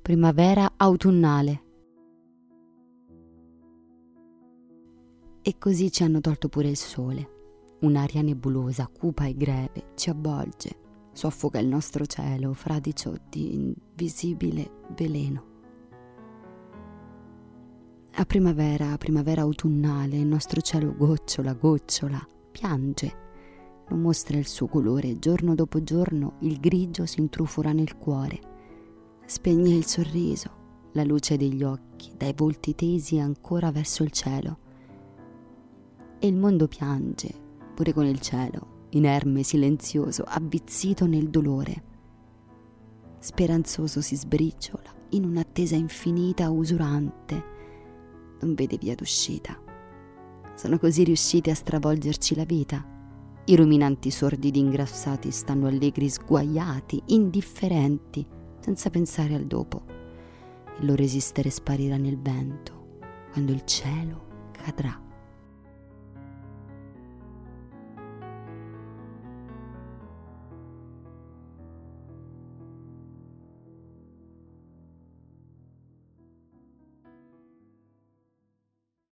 primavera autunnale. E così ci hanno tolto pure il sole. Un'aria nebulosa, cupa e greve ci avvolge, soffoca il nostro cielo fradicio di invisibile veleno. A primavera autunnale, il nostro cielo gocciola, piange. Non mostra il suo colore, giorno dopo giorno il grigio si intrufora nel cuore. Spegne il sorriso, la luce degli occhi, dai volti tesi ancora verso il cielo. E il mondo piange, pure con il cielo, inerme, silenzioso, avvizzito nel dolore. Speranzoso si sbriciola in un'attesa infinita, usurante. Non vede via d'uscita. Sono così riusciti a stravolgerci la vita. I ruminanti sordidi ingrassati stanno allegri, sguaiati, indifferenti, senza pensare al dopo. Il loro esistere sparirà nel vento, quando il cielo cadrà.